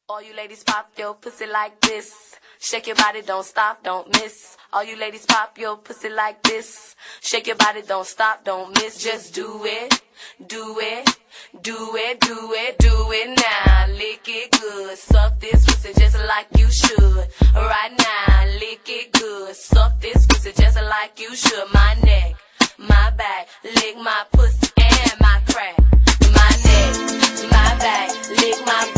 All you ladies pop your pussy like this. Shake your body, don't stop, don't miss. All you ladies pop your pussy like this. Shake your body, don't stop, don't miss. Just do it, do it, do it, do it, do it now. Lick it good, suck this pussy just like you should. Right now, lick it good, suck this pussy just like you should. My neck, my back, lick my pussy and my crack. My neck, my back, lick my